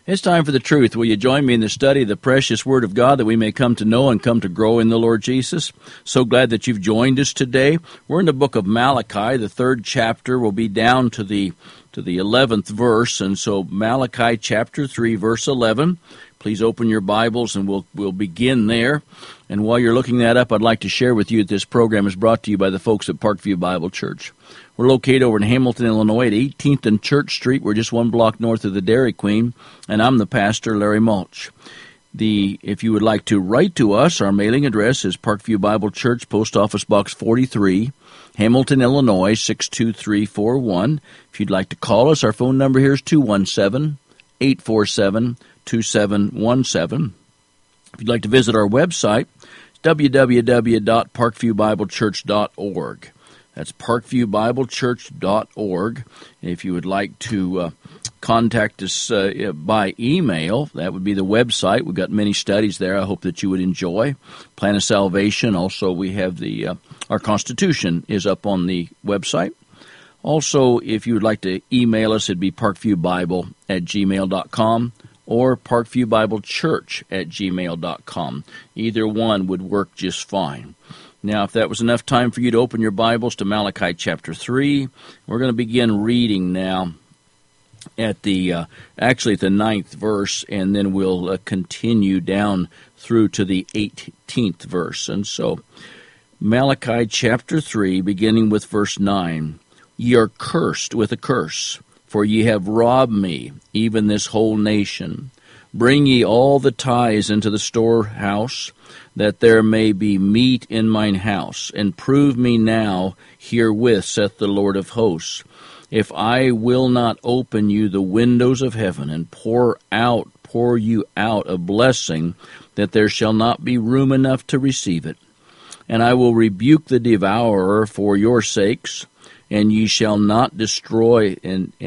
It's time for the truth. Will you join me in the study of the precious Word of God that we may come to know and come to grow in the Lord Jesus? So glad that you've joined us today. We're in the book of Malachi. The 3rd chapter will be down to the 11th verse, and so Malachi chapter 3, verse 11. Please open your Bibles and we'll begin there. And while you're looking that up, I'd like to share with you that this program is brought to you by the folks at Parkview Bible Church. We're located over in Hamilton, Illinois at 18th and Church Street. We're just one block north of the Dairy Queen, and I'm the pastor, Larry Mulch. If you would like to write to us, our mailing address is Parkview Bible Church, Post Office Box 43, Hamilton, Illinois 62341. If you'd like to call us, our phone number here is 217-847-2717. If you'd like to visit our website, it's www.parkviewbiblechurch.org. That's parkviewbiblechurch.org. And if you would like to contact us by email, that would be the website. We've got many studies there I hope that you would enjoy. Plan of Salvation. Also, we have our Constitution is up on the website. Also, if you would like to email us, it'd be parkviewbible@gmail.com or parkviewbiblechurch@gmail.com. Either one would work just fine. Now, if that was enough time for you to open your Bibles to Malachi chapter 3, we're going to begin reading now at the 9th verse, and then we'll continue down through to the 18th verse. And so, Malachi chapter 3, beginning with verse 9, "Ye are cursed with a curse, for ye have robbed me, even this whole nation. Bring ye all the tithes into the storehouse, that there may be meat in mine house, and prove me now herewith, saith the Lord of hosts, if I will not open you the windows of heaven, and pour you out a blessing, that there shall not be room enough to receive it. And I will rebuke the devourer for your sakes, and ye shall not destroy,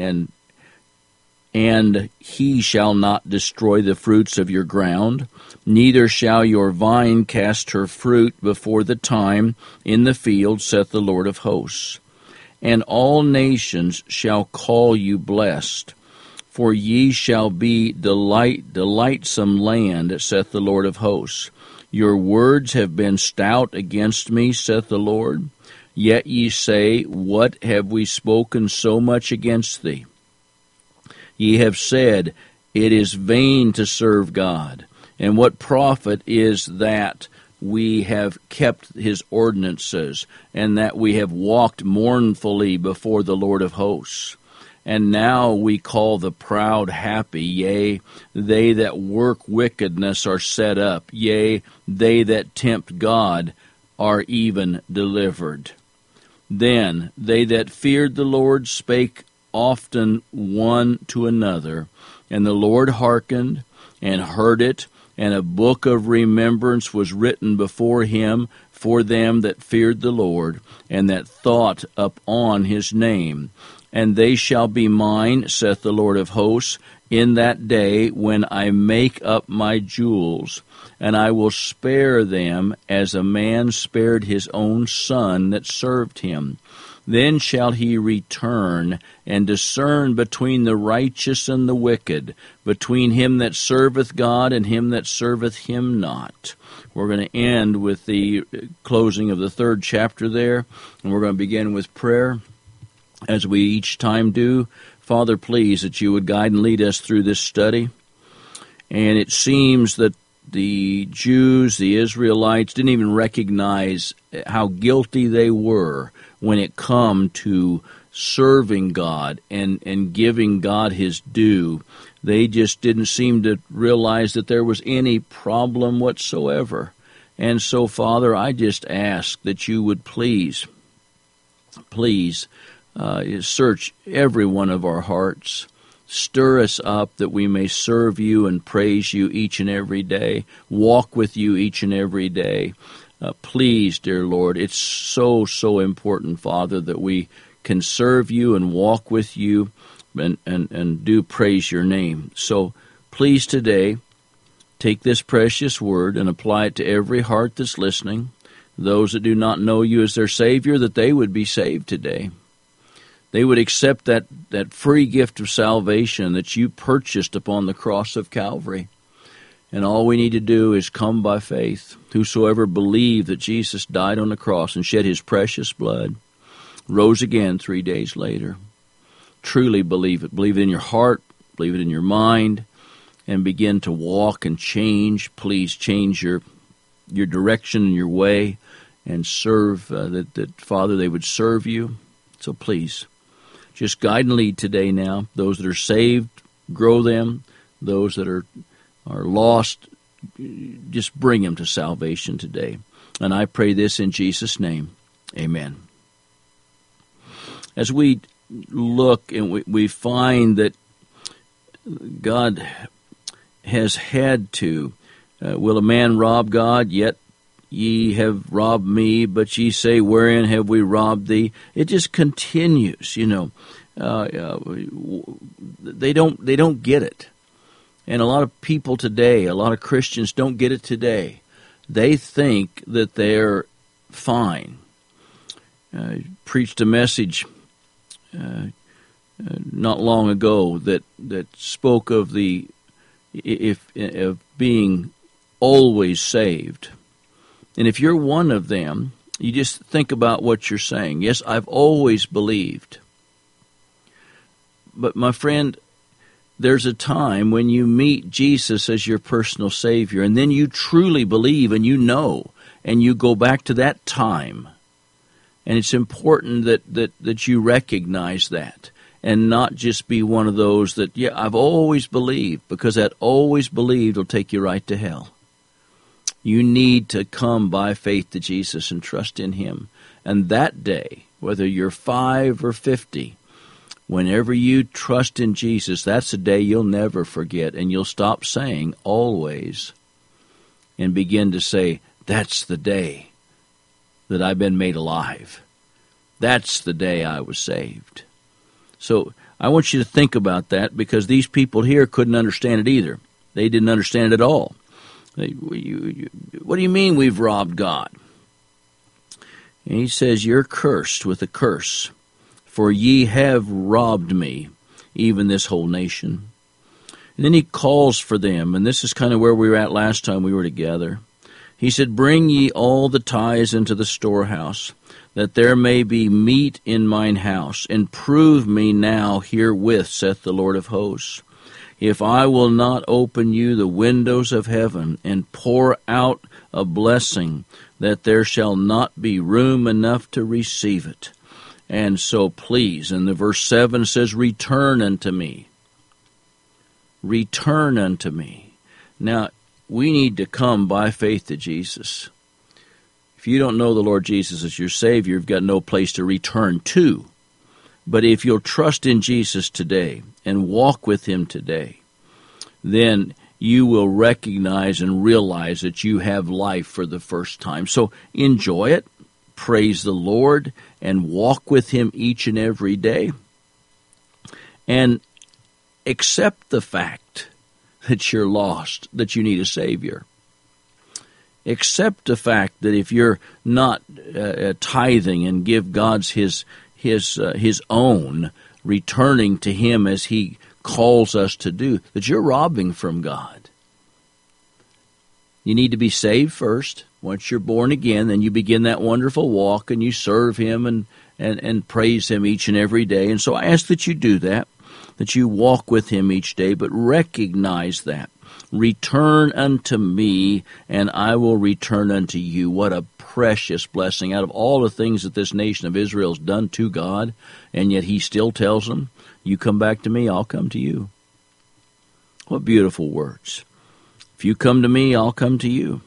and he shall not destroy the fruits of your ground, neither shall your vine cast her fruit before the time in the field, saith the Lord of hosts. And all nations shall call you blessed, for ye shall be delightsome land, saith the Lord of hosts. Your words have been stout against me, saith the Lord. Yet ye say, what have we spoken so much against thee? Ye have said, it is vain to serve God. And what profit is that we have kept his ordinances, and that we have walked mournfully before the Lord of hosts? And now we call the proud happy, yea, they that work wickedness are set up, yea, they that tempt God are even delivered. Then they that feared the Lord spake often one to another, and the Lord hearkened and heard it, and a book of remembrance was written before him for them that feared the Lord, and that thought upon his name. And they shall be mine, saith the Lord of hosts, in that day when I make up my jewels, and I will spare them as a man spared his own son that served him. Then shall he return and discern between the righteous and the wicked, between him that serveth God and him that serveth him not." We're going to end with the closing of the 3rd chapter there, and we're going to begin with prayer, as we each time do. Father, please that you would guide and lead us through this study. And it seems that the Jews, the Israelites, didn't even recognize how guilty they were when it come to serving God and giving God his due. They just didn't seem to realize that there was any problem whatsoever. And so, Father, I just ask that you would please search every one of our hearts. Stir us up that we may serve you and praise you each and every day, walk with you each and every day. Please, dear Lord, it's so important, Father, that we can serve you and walk with you and do praise your name. So please today, take this precious word and apply it to every heart that's listening. Those that do not know you as their Savior, that they would be saved today. They would accept that free gift of salvation that you purchased upon the cross of Calvary. And all we need to do is come by faith. Whosoever believe that Jesus died on the cross and shed his precious blood, rose again 3 days later. Truly believe it. Believe it in your heart, believe it in your mind, and begin to walk and change. Please change your direction and your way, and serve, that Father, they would serve you. So please, just guide and lead today now. Those that are saved, grow them. Those that are lost, just bring them to salvation today. And I pray this in Jesus' name. Amen. As we look and we find that God has had to, will a man rob God? Yet ye have robbed me, but ye say, wherein have we robbed thee? It just continues, They don't get it. And a lot of people today, a lot of Christians don't get it today. They think that they're fine. I preached a message not long ago that spoke of of being always saved. And if you're one of them, you just think about what you're saying. Yes, I've always believed. But my friend, there's a time when you meet Jesus as your personal Savior, and then you truly believe and you know, and you go back to that time. And it's important that you recognize that, and not just be one of those that, yeah, I've always believed, because that always believed will take you right to hell. You need to come by faith to Jesus and trust in Him. And that day, whether you're 5 or 50, whenever you trust in Jesus, that's a day you'll never forget, and you'll stop saying always and begin to say, that's the day that I've been made alive. That's the day I was saved. So I want you to think about that, because these people here couldn't understand it either. They didn't understand it at all. What do you mean we've robbed God? And He says, you're cursed with a curse, for ye have robbed me, even this whole nation. And then He calls for them, and this is kind of where we were at last time we were together. He said, bring ye all the tithes into the storehouse, that there may be meat in mine house, and prove me now herewith, saith the Lord of hosts, if I will not open you the windows of heaven, and pour out a blessing, that there shall not be room enough to receive it. And so please, and the verse 7 says, return unto me. Return unto me. Now, we need to come by faith to Jesus. If you don't know the Lord Jesus as your Savior, you've got no place to return to. But if you'll trust in Jesus today and walk with Him today, then you will recognize and realize that you have life for the first time. So enjoy it, praise the Lord, and walk with Him each and every day. And accept the fact that you're lost, that you need a Savior. Accept the fact that if you're not tithing and give God's His own, returning to Him as He calls us to do, that you're robbing from God. You need to be saved first. Once you're born again, then you begin that wonderful walk, and you serve Him and praise Him each and every day. And so I ask that you do that you walk with Him each day, but recognize that. Return unto me, and I will return unto you. What a precious blessing. Out of all the things that this nation of Israel has done to God, and yet He still tells them, you come back to me, I'll come to you. What beautiful words. If you come to me, I'll come to you.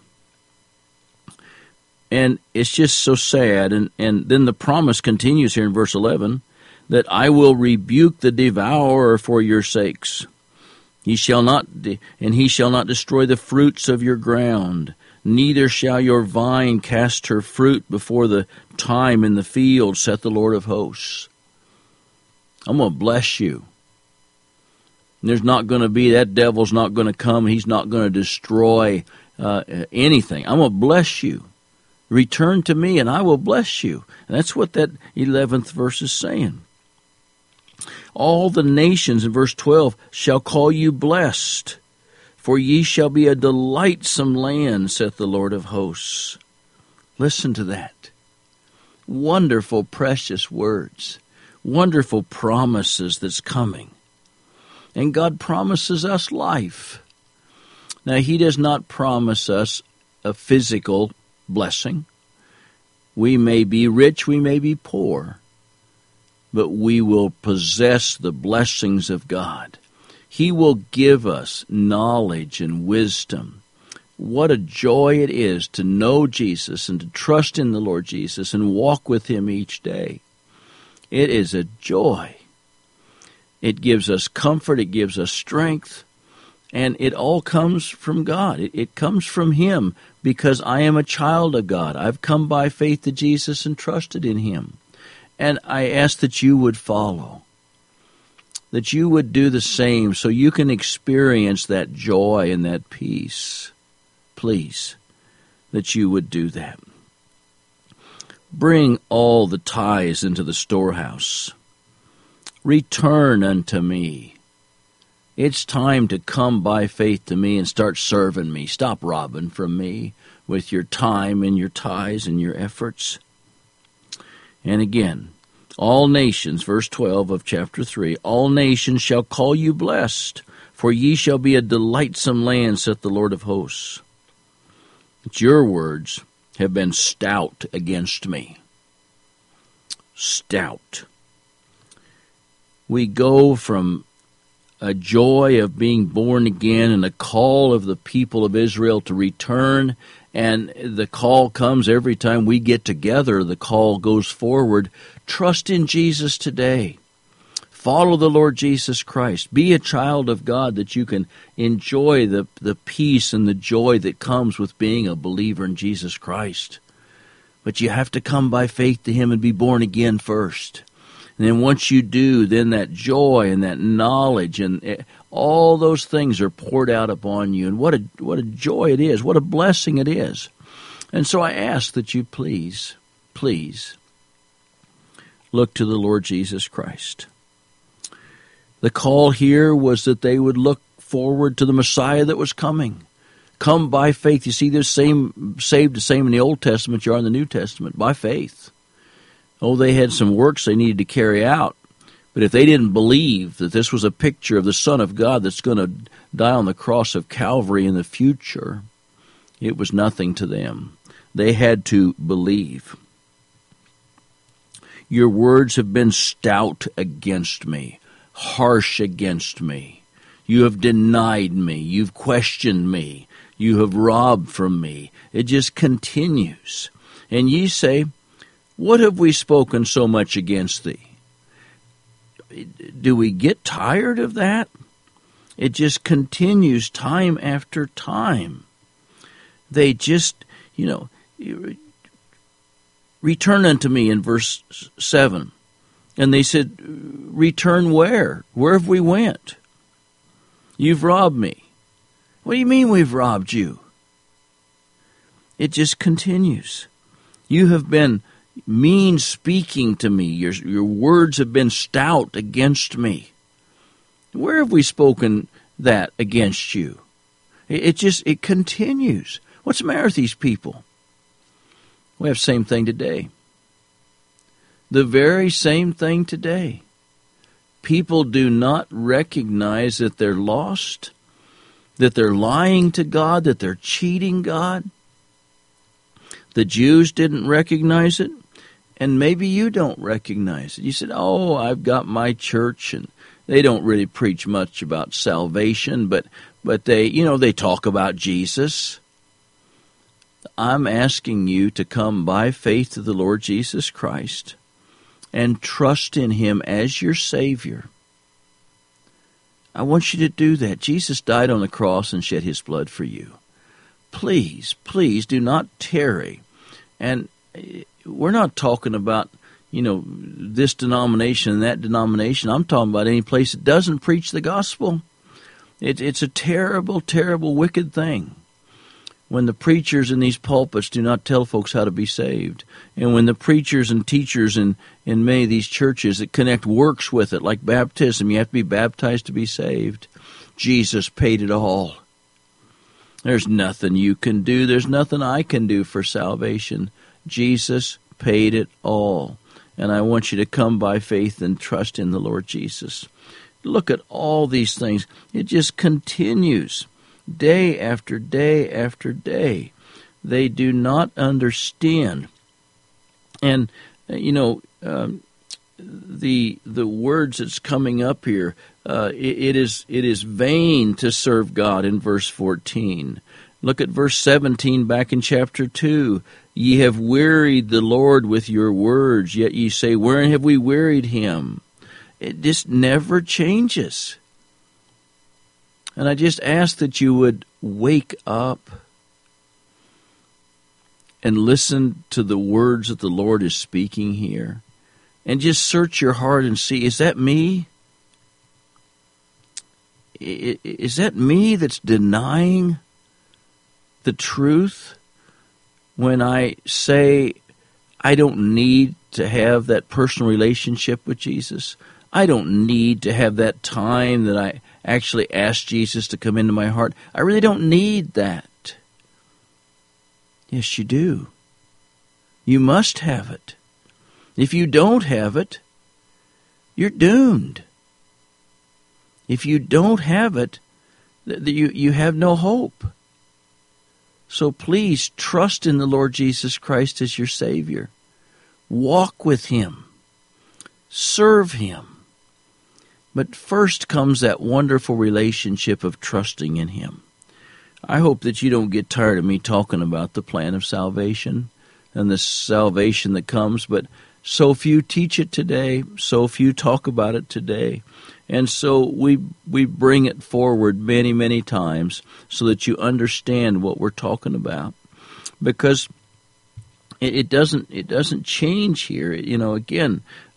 And it's just so sad. And then the promise continues here in verse 11, that I will rebuke the devourer for your sakes. He shall not destroy the fruits of your ground, neither shall your vine cast her fruit before the time in the field, saith the Lord of hosts. I'm going to bless you. And there's not going to be, that devil's not going to come, he's not going to destroy anything. I'm going to bless you. Return to me and I will bless you. And that's what that 11th verse is saying. All the nations, in verse 12, shall call you blessed, for ye shall be a delightsome land, saith the Lord of hosts. Listen to that. Wonderful, precious words. Wonderful promises that's coming. And God promises us life. Now, He does not promise us a physical blessing. We may be rich, we may be poor, but we will possess the blessings of God. He will give us knowledge and wisdom. What a joy it is to know Jesus and to trust in the Lord Jesus and walk with Him each day. It is a joy. It gives us comfort, it gives us strength, and it all comes from God. It comes from Him because I am a child of God. I've come by faith to Jesus and trusted in Him. And I ask that you would follow, that you would do the same so you can experience that joy and that peace. Please, that you would do that. Bring all the tithes into the storehouse. Return unto me. It's time to come by faith to me and start serving me. Stop robbing from me with your time and your tithes and your efforts. And again, all nations, verse 12 of chapter 3, all nations shall call you blessed, for ye shall be a delightsome land, saith the Lord of hosts. But your words have been stout against me. Stout. We go from a joy of being born again and a call of the people of Israel to return, and the call comes every time we get together. The call goes forward. Trust in Jesus today. Follow the Lord Jesus Christ. Be a child of God that you can enjoy the peace and the joy that comes with being a believer in Jesus Christ. But you have to come by faith to Him and be born again first. And then once you do, then that joy and that knowledge and all those things are poured out upon you. And what a joy it is. What a blessing it is. And so I ask that you please look to the Lord Jesus Christ. The call here was that they would look forward to the Messiah that was coming. Come by faith. You see, this same saved the same in the Old Testament you are in the New Testament, by faith. Oh, they had some works they needed to carry out. But if they didn't believe that this was a picture of the Son of God that's going to die on the cross of Calvary in the future, it was nothing to them. They had to believe. Your words have been stout against me, harsh against me. You have denied me. You've questioned me. You have robbed from me. It just continues. And ye say, what have we spoken so much against thee? Do we get tired of that? It just continues time after time. They just, return unto me in verse 7. And they said, return where? Where have we went? You've robbed me. What do you mean we've robbed you? It just continues. You have been mean speaking to me. Your words have been stout against me. Where have we spoken that against you? It continues. What's the matter with these people? We have the same thing today. The very same thing today. People do not recognize that they're lost, that they're lying to God, that they're cheating God. The Jews didn't recognize it, and maybe you don't recognize it. You said, oh, I've got my church, and they don't really preach much about salvation, but they talk about Jesus. I'm asking you to come by faith to the Lord Jesus Christ and trust in Him as your Savior. I want you to do that. Jesus died on the cross and shed His blood for you. Please, please do not tarry. And we're not talking about, this denomination and that denomination. I'm talking about any place that doesn't preach the gospel. It's a terrible, terrible, wicked thing when the preachers in these pulpits do not tell folks how to be saved, and when the preachers and teachers in many of these churches that connect works with it, like baptism, you have to be baptized to be saved. Jesus paid it all. There's nothing you can do. There's nothing I can do for salvation. Jesus paid it all. And I want you to come by faith and trust in the Lord Jesus. Look at all these things. It just continues day after day after day. They do not understand. And, the words that's coming up here, it is vain to serve God in verse 14. Look at verse 17 back in chapter 2. Ye have wearied the Lord with your words, yet ye say, wherein have we wearied him? It just never changes. And I just ask that you would wake up and listen to the words that the Lord is speaking here. And just search your heart and see, is that me? Is that me that's denying the truth when I say I don't need to have that personal relationship with Jesus? I don't need to have that time that I actually ask Jesus to come into my heart. I really don't need that. Yes, you do. You must have it. If you don't have it, you're doomed. If you don't have it, you have no hope. So please trust in the Lord Jesus Christ as your Savior. Walk with him. Serve him. But first comes that wonderful relationship of trusting in him. I hope that you don't get tired of me talking about the plan of salvation and the salvation that comes, but so few teach it today, so few talk about it today. And so we bring it forward many, many times so that you understand what we're talking about. Because it doesn't change here. Again,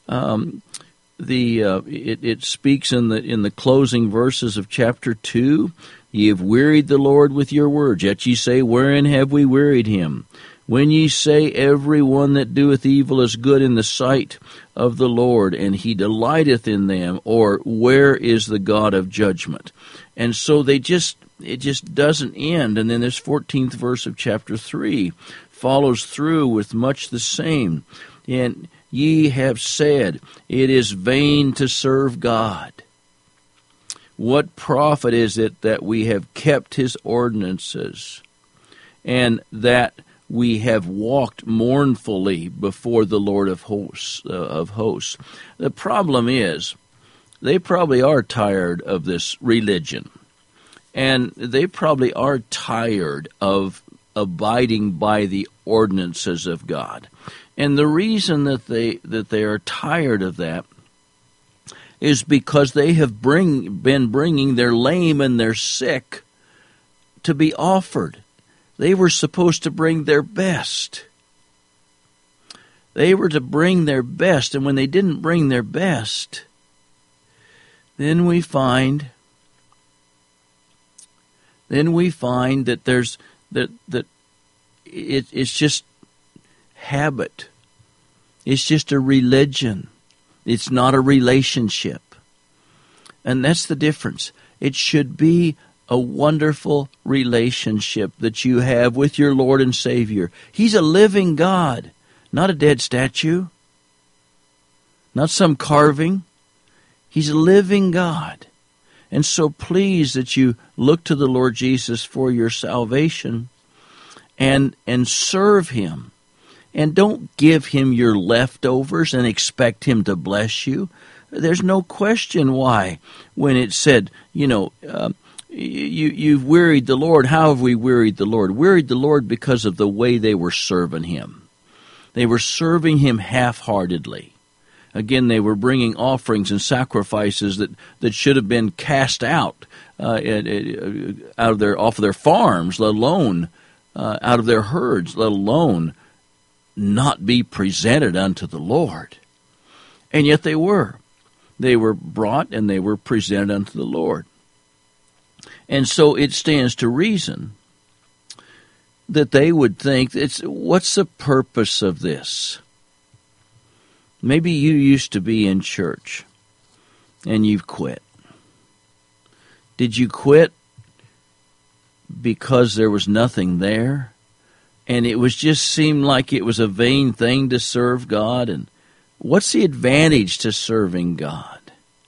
it speaks in the closing verses of chapter 2. Ye have wearied the Lord with your words, yet ye say, wherein have we wearied him? When ye say, every one that doeth evil is good in the sight of the Lord, and he delighteth in them, or where is the God of judgment? And so it just doesn't end. And then this 14th verse of chapter 3 follows through with much the same. And ye have said, it is vain to serve God. What profit is it that we have kept his ordinances, and that we have walked mournfully before the Lord of hosts? The problem is, they probably are tired of this religion, and they probably are tired of abiding by the ordinances of God. And the reason that they are tired of that is because they have been bringing their lame and their sick to be offered. They were supposed to bring their best. They were to bring their best, and when they didn't bring their best, then we find that there's that it's just habit. It's just a religion. It's not a relationship. And that's the difference. It should be a wonderful relationship that you have with your Lord and Savior. He's a living God, not a dead statue, not some carving. He's a living God. And so please that you look to the Lord Jesus for your salvation and serve him. And don't give him your leftovers and expect him to bless you. There's no question why when it said, you've wearied the Lord. How have we wearied the Lord? Wearied the Lord because of the way they were serving him. They were serving him half-heartedly. Again, they were bringing offerings and sacrifices that should have been cast out off of their farms, let alone out of their herds, let alone not be presented unto the Lord. And yet they were. They were brought and they were presented unto the Lord. And so it stands to reason that they would think, what's the purpose of this? Maybe you used to be in church and you've quit. Did you quit because there was nothing there? And it just seemed like it was a vain thing to serve God? And what's the advantage to serving God?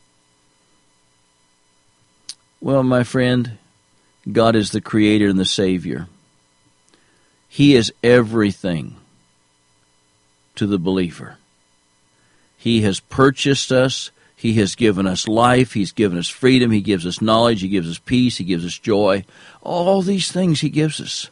Well, my friend, God is the Creator and the Savior. He is everything to the believer. He has purchased us. He has given us life. He's given us freedom. He gives us knowledge. He gives us peace. He gives us joy. All these things He gives us.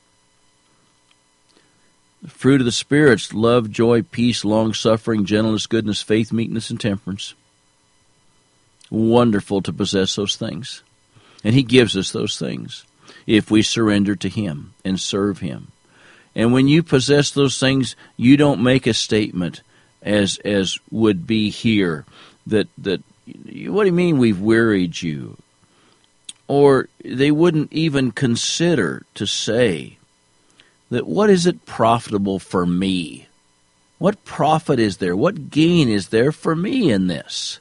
The fruit of the Spirit's love, joy, peace, long-suffering, gentleness, goodness, faith, meekness, and temperance. Wonderful to possess those things. And He gives us those things if we surrender to Him and serve Him. And when you possess those things, you don't make a statement as would be here that what do you mean we've wearied you? Or they wouldn't even consider to say that what is it profitable for me? What profit is there? What gain is there for me in this?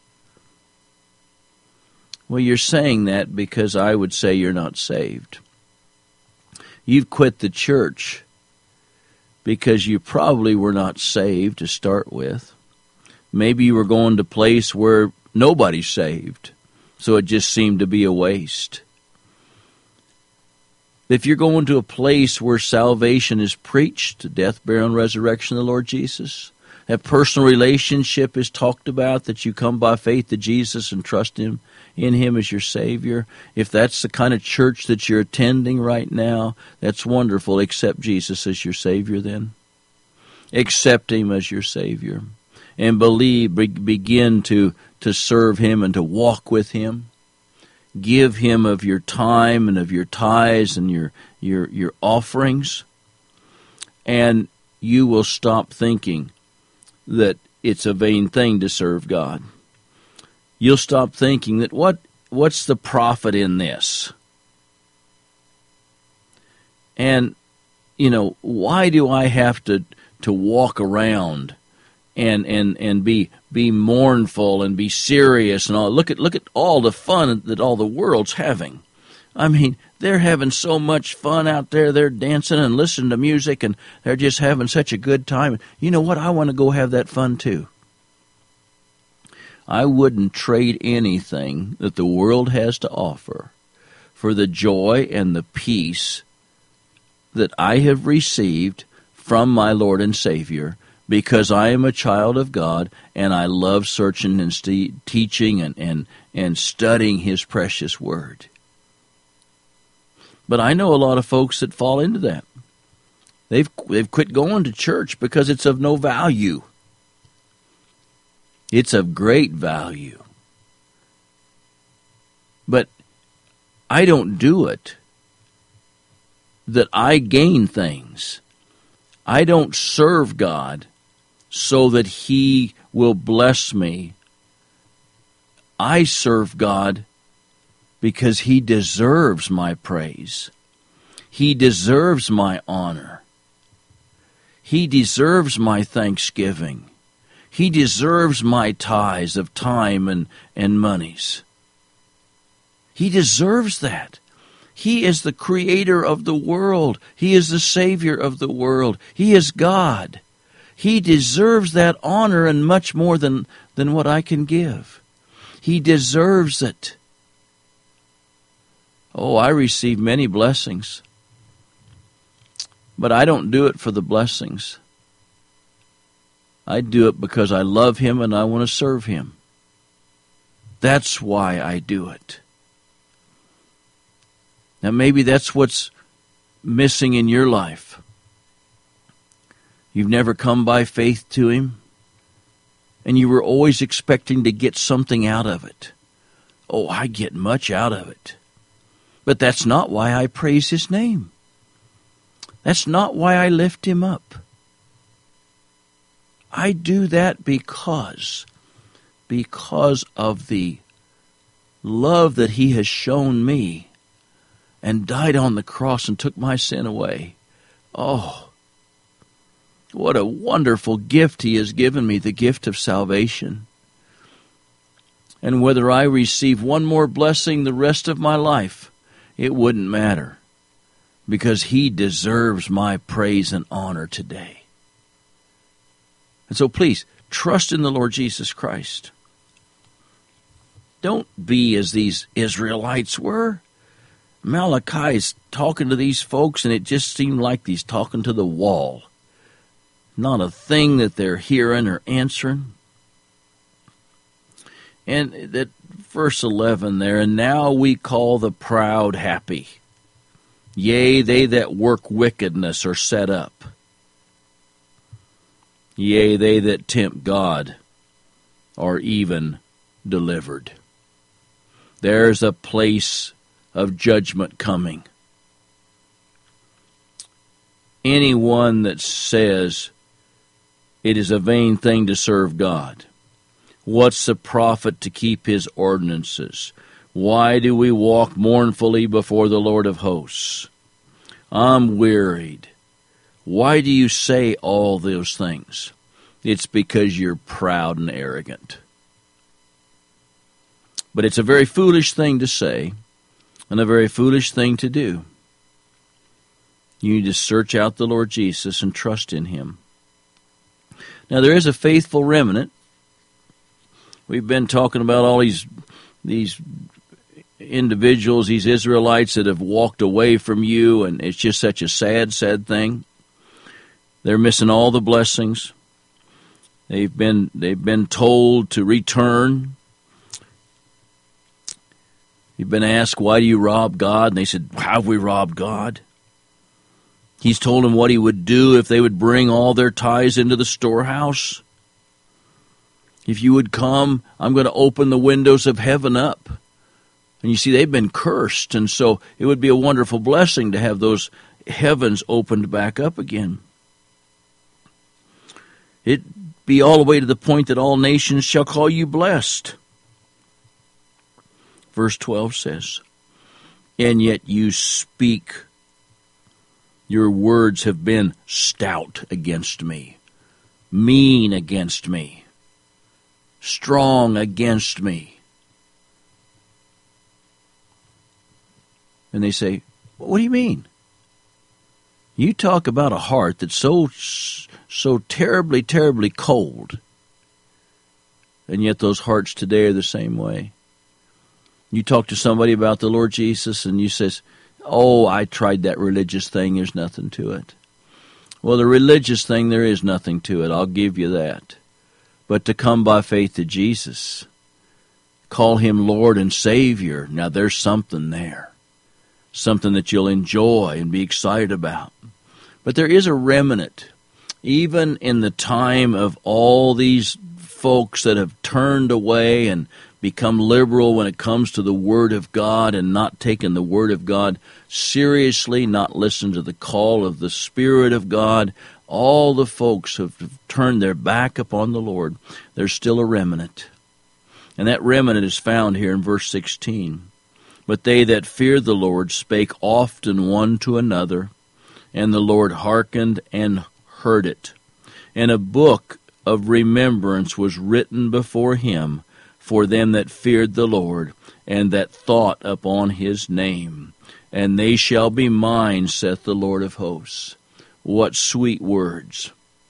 Well, you're saying that because I would say you're not saved. You've quit the church because you probably were not saved to start with. Maybe you were going to a place where nobody's saved, so it just seemed to be a waste. If you're going to a place where salvation is preached, death, burial, and resurrection of the Lord Jesus, that personal relationship is talked about, that you come by faith to Jesus and trust Him in Him as your Savior, if that's the kind of church that you're attending right now, that's wonderful. Accept Jesus as your Savior then. Accept Him as your Savior. And begin to serve Him and to walk with Him. Give Him of your time and of your tithes and your offerings. And you will stop thinking that it's a vain thing to serve God. You'll stop thinking that what's the profit in this? And, why do I have to walk around and be mournful and be serious and all? Look at all the fun that all the world's having. I mean, they're having so much fun out there. They're dancing and listening to music, and they're just having such a good time. You know what? I want to go have that fun too. I wouldn't trade anything that the world has to offer for the joy and the peace that I have received from my Lord and Savior, because I am a child of God and I love searching and teaching and studying His precious Word. But I know a lot of folks that fall into that. They've quit going to church because it's of no value. It's of great value. But I don't do it that I gain things. I don't serve God so that He will bless me. I serve God because He deserves my praise. He deserves my honor. He deserves my thanksgiving. He deserves my tithes of time and monies. He deserves that. He is the creator of the world. He is the Savior of the world. He is God. He deserves that honor and much more than what I can give. He deserves it. Oh, I receive many blessings, but I don't do it for the blessings. I do it because I love Him and I want to serve Him. That's why I do it. Now maybe that's what's missing in your life. You've never come by faith to Him, and you were always expecting to get something out of it. Oh, I get much out of it. But that's not why I praise His name. That's not why I lift Him up. I do that because of the love that He has shown me and died on the cross and took my sin away. Oh, what a wonderful gift he has given me, the gift of salvation. And whether I receive one more blessing the rest of my life, it wouldn't matter, because he deserves my praise and honor today. And so please, trust in the Lord Jesus Christ. Don't be as these Israelites were. Malachi is talking to these folks, and it just seemed like he's talking to the wall. Not a thing that they're hearing or answering. And that verse 11 there, and now we call the proud happy. Yea, they that work wickedness are set up. Yea, they that tempt God are even delivered. There's a place of judgment coming. Anyone that says it is a vain thing to serve God, what's the profit to keep his ordinances? Why do we walk mournfully before the Lord of hosts? I'm wearied. Why do you say all those things? It's because you're proud and arrogant. But it's a very foolish thing to say and a very foolish thing to do. You need to search out the Lord Jesus and trust in him. Now, there is a faithful remnant. We've been talking about all these individuals, these Israelites that have walked away from you, and it's just such a sad, sad thing. They're missing all the blessings. They've been told to return. You've been asked, why do you rob God? And they said, how have we robbed God? He's told them what he would do if they would bring all their tithes into the storehouse. If you would come, I'm going to open the windows of heaven up. And you see, they've been cursed, and so it would be a wonderful blessing to have those heavens opened back up again. It'd be all the way to the point that all nations shall call you blessed. Verse 12 says, and yet you speak. Your words have been stout against me, mean against me, strong against me. And they say, what do you mean? You talk about a heart that's so terribly, terribly cold. And yet those hearts today are the same way. You talk to somebody about the Lord Jesus and you says, oh, I tried that religious thing, there's nothing to it. Well, the religious thing, there is nothing to it, I'll give you that. But to come by faith to Jesus, call him Lord and Savior, now there's something there. Something that you'll enjoy and be excited about. But there is a remnant, even in the time of all these folks that have turned away and become liberal when it comes to the Word of God and not taken the Word of God seriously, not listened to the call of the Spirit of God. All the folks have turned their back upon the Lord. There's still a remnant. And that remnant is found here in verse 16. But they that feared the Lord spake often one to another, and the Lord hearkened and heard it. And a book of remembrance was written before him for them that feared the Lord, and that thought upon his name. And they shall be mine, saith the Lord of hosts. What sweet words.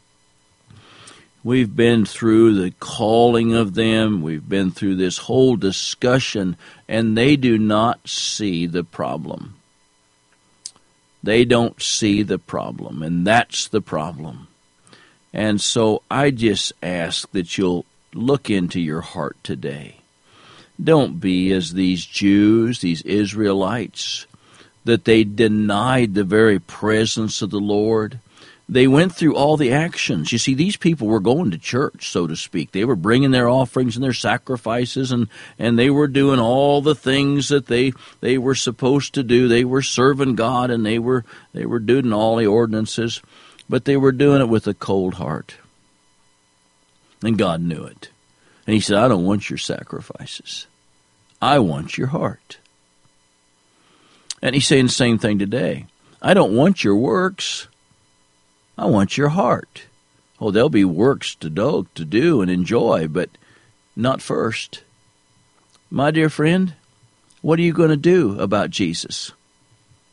We've been through the calling of them. We've been through this whole discussion, and they do not see the problem. They don't see the problem, and that's the problem. And so I just ask that you'll look into your heart today. Don't be as these Jews, these Israelites, that they denied the very presence of the Lord. They went through all the actions. You see, these people were going to church, so to speak. They were bringing their offerings and their sacrifices, and they were doing all the things that they were supposed to do. They were serving God, and they were doing all the ordinances, but they were doing it with a cold heart. And God knew it. And he said, I don't want your sacrifices. I want your heart. And he's saying the same thing today. I don't want your works. I want your heart. Oh, there'll be works to do and enjoy, but not first. My dear friend, what are you going to do about Jesus?